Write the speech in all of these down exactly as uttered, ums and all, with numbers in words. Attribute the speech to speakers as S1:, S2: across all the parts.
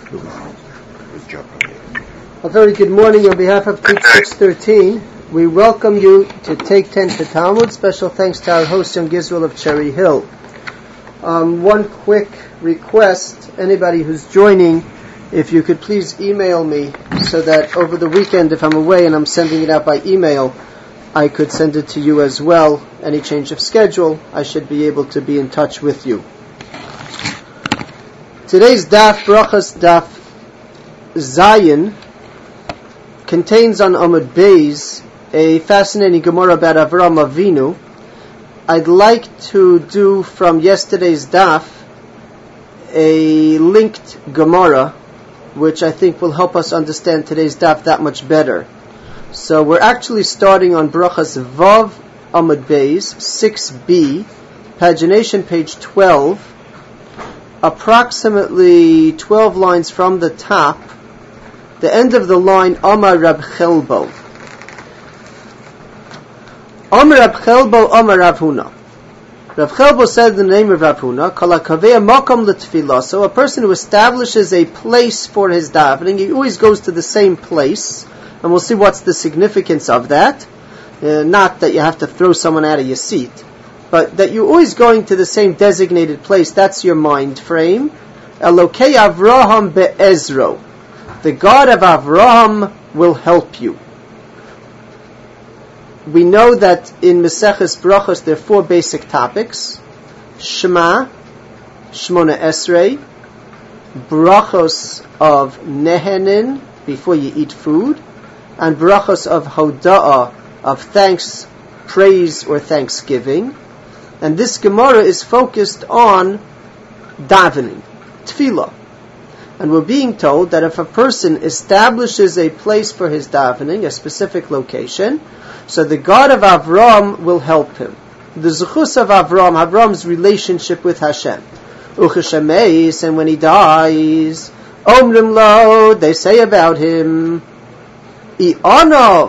S1: A very good morning on behalf of Teach six thirteen. We welcome you to Take ten to Talmud. Special thanks to our host, Young Israel of Cherry Hill. Um, one quick request, anybody who's joining, if you could please email me so that over the weekend, if I'm away and I'm sending it out by email, I could send it to you as well. Any change of schedule, I should be able to be in touch with you. Today's Daf Brachas Daf Zayin contains on Amud Beis a fascinating Gemara about Avraham Avinu. I'd like to do from yesterday's Daf a linked Gemara, which I think will help us understand today's Daf that much better. So we're actually starting on Brachas Vav Amud Beis six b, pagination page twelve. Approximately twelve lines from the top, the end of the line, Amar Rab Chelbo. Amar Rab Chelbo, Amar Rav Huna. Rav Chelbo said the name of Rav Huna, Kala Kaveh Makom L'Tfilah. So a person who establishes a place for his davening, he always goes to the same place, and we'll see what's the significance of that. Uh, not that you have to throw someone out of your seat, but that you're always going to the same designated place. That's your mind frame. Elokei Avraham be'ezro. The God of Avraham will help you. We know that in Maseches Brachos there are four basic topics: Shema, Shmona Esrei, Brachos of Nehenin, before you eat food, and Brachos of Hoda'ah, of thanks, praise or thanksgiving. And this Gemara is focused on davening, tefillah. And we're being told that if a person establishes a place for his davening, a specific location, so the God of Avram will help him. The zechus of Avram, Avram's relationship with Hashem. Ucheshameis, and when he dies, Omrim lo, they say about him, I'anov,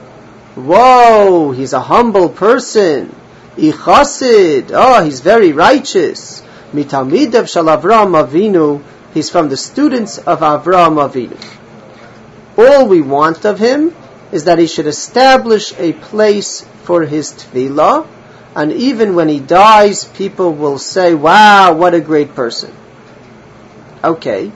S1: whoa, he's a humble person. Ichasid, oh, he's very righteous. Mitalmidav shel Avraham Avinu, he's from the students of Avraham Avinu. All we want of him is that he should establish a place for his tefillah, and even when he dies, people will say, wow, what a great person. Okay,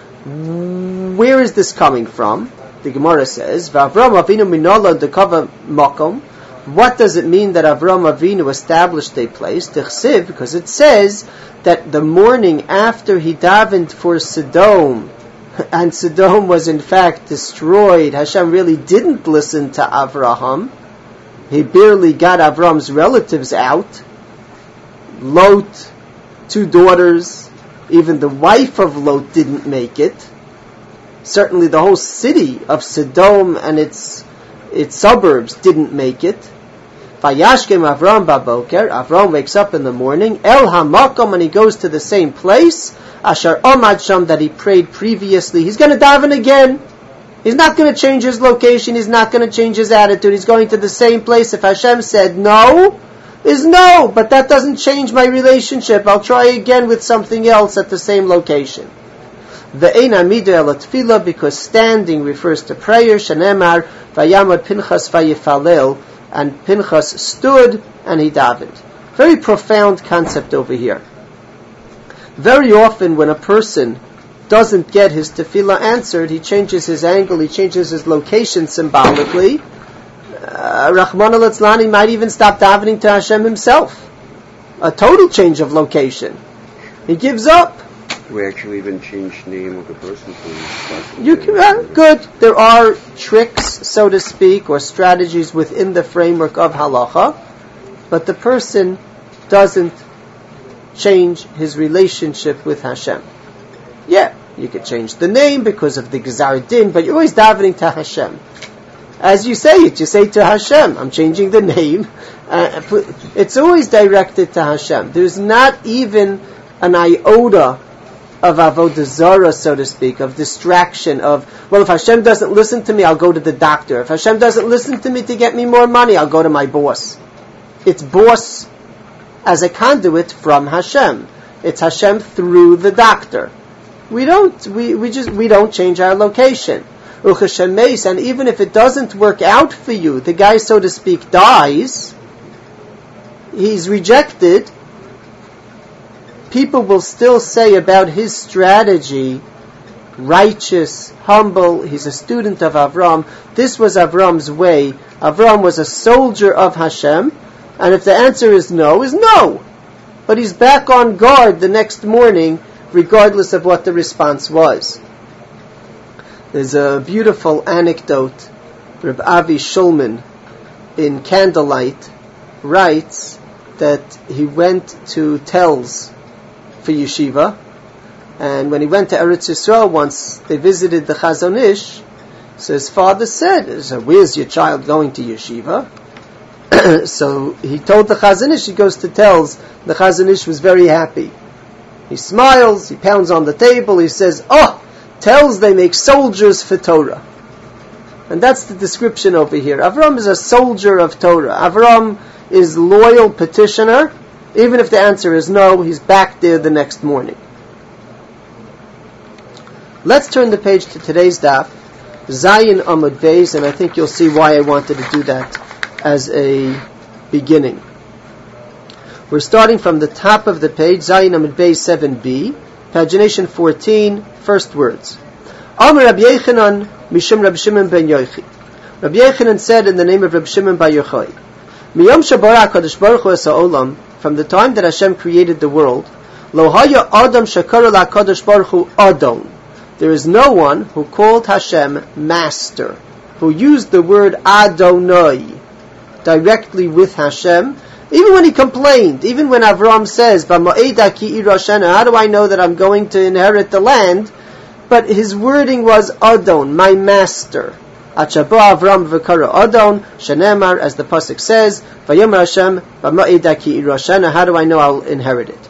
S1: where is this coming from? The Gemara says, V'Avraham Avinu minala dekava makom. What does it mean that Avraham Avinu established a place? Tichsiv, because it says that the morning after he davened for Sodom, and Sodom was in fact destroyed, Hashem really didn't listen to Avraham. He barely got Avraham's relatives out. Lot, two daughters, even the wife of Lot didn't make it. Certainly the whole city of Sodom and its its suburbs didn't make it. Vayashkem Avram baboker, Avram wakes up in the morning, El hamakom, and he goes to the same place, Asher omad sham, that he prayed previously. He's going to daven again. He's not going to change his location, he's not going to change his attitude, he's going to the same place. If Hashem said no, is no, but that doesn't change my relationship. I'll try again with something else at the same location. Ve'ein amida el tefillah, because standing refers to prayer. Shenemar vayamad Pinchas vayifalel, and Pinchas stood and he davened. Very profound concept over here. Very often when a person doesn't get his tefillah answered, he changes his angle, he changes his location symbolically. Uh, Rahman al-Atzlan, he might even stop davening to Hashem himself. A total change of location. He gives up.
S2: We actually even change name of the person.
S1: You can, uh, good. There are tricks, so to speak, or strategies within the framework of halacha, but the person doesn't change his relationship with Hashem. Yeah, you could change the name because of the Gzar Din, but you're always davening to Hashem. As you say it, you say to Hashem, I'm changing the name. Uh, it's always directed to Hashem. There's not even an iota of avodah zarah, so to speak, of distraction, of, well, if Hashem doesn't listen to me, I'll go to the doctor. If Hashem doesn't listen to me to get me more money, I'll go to my boss. It's boss as a conduit from Hashem. It's Hashem through the doctor. we don't, we, we just, we don't change our location. And even if it doesn't work out for you, the guy, so to speak, dies, he's rejected, people will still say about his strategy, righteous, humble, he's a student of Avram. This was Avram's way. Avram was a soldier of Hashem, and if the answer is no, is no. But he's back on guard the next morning, regardless of what the response was. There's a beautiful anecdote. Reb Avi Shulman in Candlelight writes that he went to Telz for yeshiva, and when he went to Eretz Yisrael once, they visited the Chazon Ish. So his father said, so where's your child going to yeshiva? So he told the Chazon Ish he goes to Telz. The Chazon Ish was very happy. He smiles, he pounds on the table, he says, oh, Telz they make soldiers for Torah. And that's the description over here. Avram is a soldier of Torah. Avram is loyal petitioner. Even if the answer is no, he's back there the next morning. Let's turn the page to today's daf, Zayin Amud Beis, and I think you'll see why I wanted to do that as a beginning. We're starting from the top of the page, Zayin Amud Beis seven b, pagination fourteen, first words. Amar Rabbi Yechanan Mishum Rabbi Shimon ben Yochai. Rabbi Yechanan said in the name of Rabbi Shimon ben Yochai, Miyom Shabara HaKadosh Baruch Hu es ha'olam, from the time that Hashem created the world, Lo haya Adam shekara LaKadosh Baruch Hu Adon. There is no one who called Hashem Master, who used the word Adonai directly with Hashem, even when he complained, even when Avram says, B'ma'eda ki irashena, how do I know that I'm going to inherit the land? But his wording was Adon, my master. Achaba Avram v'kara Adon, shenemar, as the pasuk says, Vayomer Hashem, B'ma'eda ki irashena, how do I know I'll inherit it?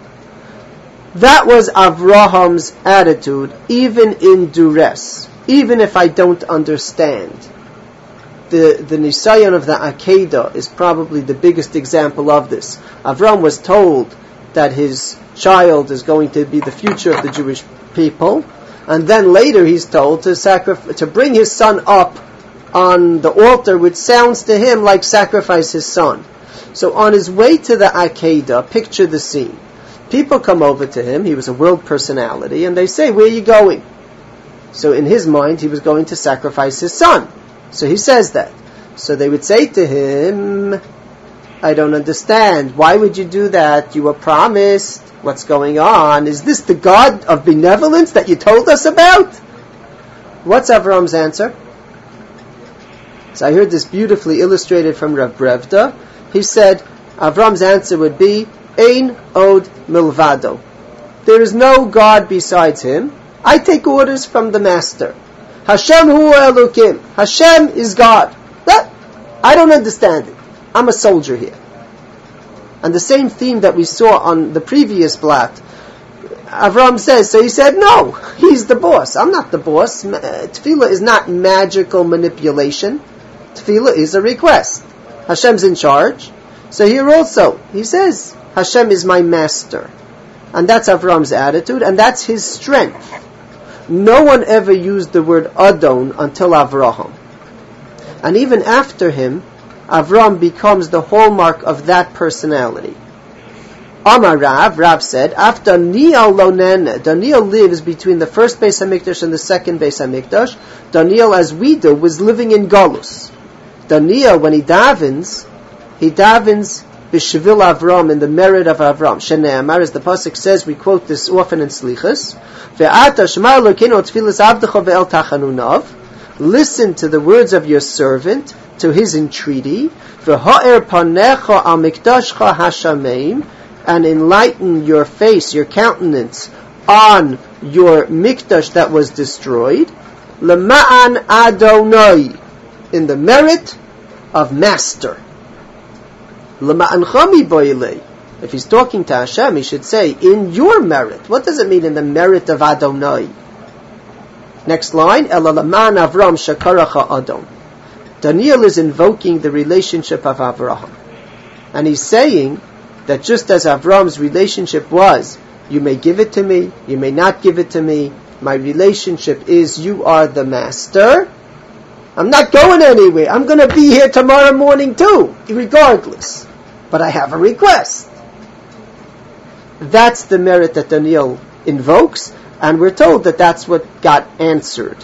S1: That was Avraham's attitude, even in duress, even if I don't understand. The the Nisayon of the Akedah is probably the biggest example of this. Avram was told that his child is going to be the future of the Jewish people, and then later he's told to sacrifice, to bring his son up on the altar, which sounds to him like sacrifice his son. So on his way to the Akedah, picture the scene. People come over to him, he was a world personality, and they say, where are you going? So in his mind, he was going to sacrifice his son. So he says that. So they would say to him, I don't understand. Why would you do that? You were promised. What's going on? Is this the God of benevolence that you told us about? What's Avram's answer? So I heard this beautifully illustrated from Rav Brevda. He said, Avram's answer would be, Ein od milvado. There is no God besides him. I take orders from the master. Hashem hu elokim. Hashem is God. That, I don't understand it. I'm a soldier here. And the same theme that we saw on the previous blot, Avram says, so he said, no, he's the boss. I'm not the boss. Tefillah is not magical manipulation. Tefillah is a request. Hashem's in charge. So here also, he says, Hashem is my master. And that's Avram's attitude, and that's his strength. No one ever used the word Adon until Avraham. And even after him, Avram becomes the hallmark of that personality. Amar Rav, Rav said, after Daniel lonene, Daniel lives between the first Beis HaMikdash and the second Beis HaMikdash. Daniel, as we do, was living in Galus. Daniel, when he davens, he davens B'Shvil Avram, in the merit of Avram. Shene'amar, as the pasuk says, we quote this often in Slichas. Ve'ata shema Elokeinu tfilas avdecha ve'el tachanunav. Listen to the words of your servant, to his entreaty. Ve'ha'er panecha al mikdashcha hashameim, and enlighten your face, your countenance, on your mikdash that was destroyed. Lema'an Adonai, in the merit of master. If he's talking to Hashem, he should say, in your merit. What does it mean, in the merit of Adonai? Next line, Elalaman Avram Shakaracha Adon. Daniel is invoking the relationship of Avraham. And he's saying that just as Avram's relationship was You may give it to me, you may not give it to me. My relationship is you are the master. I'm not going anywhere. I'm going to be here tomorrow morning too, regardless. But I have a request. That's the merit that Daniel invokes, and we're told that that's what got answered.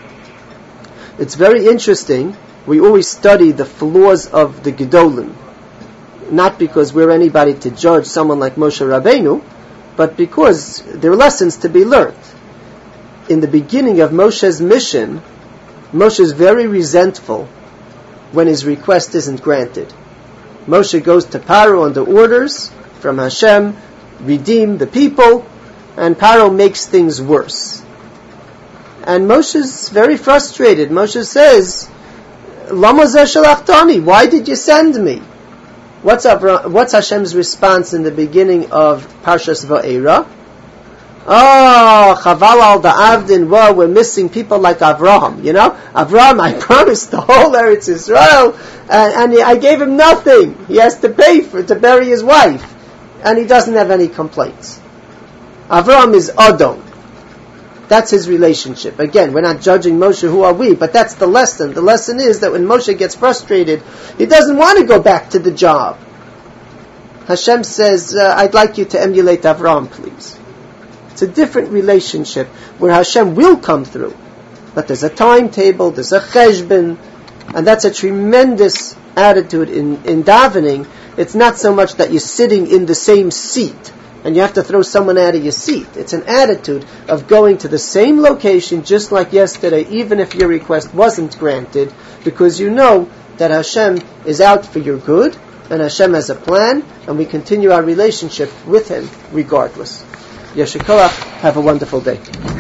S1: It's very interesting. We always study the flaws of the Gedolim, not because we're anybody to judge someone like Moshe Rabbeinu, but because there are lessons to be learned. In the beginning of Moshe's mission, Moshe is very resentful when his request isn't granted. Moshe goes to Paro under orders from Hashem, redeem the people, and Paro makes things worse. And Moshe's very frustrated. Moshe says, Lama zeh shalachtani? Why did you send me? What's, Avra- what's Hashem's response in the beginning of Parshas Va'era? Oh, Chaval al Da'avdin, well, we're missing people like Avraham. You know, Avraham, I promised the whole Eretz Israel, and, and I gave him nothing. He has to pay for to bury his wife, and he doesn't have any complaints. Avraham is Adon. That's his relationship. Again, we're not judging Moshe, who are we, but that's the lesson. The lesson is that when Moshe gets frustrated, he doesn't want to go back to the job. Hashem says, uh, I'd like you to emulate Avraham, please. It's a different relationship where Hashem will come through. But there's a timetable, there's a cheshbon, and that's a tremendous attitude in, in davening. It's not so much that you're sitting in the same seat and you have to throw someone out of your seat. It's an attitude of going to the same location just like yesterday, even if your request wasn't granted, because you know that Hashem is out for your good, and Hashem has a plan, and we continue our relationship with Him regardless. Yeshua, have a wonderful day.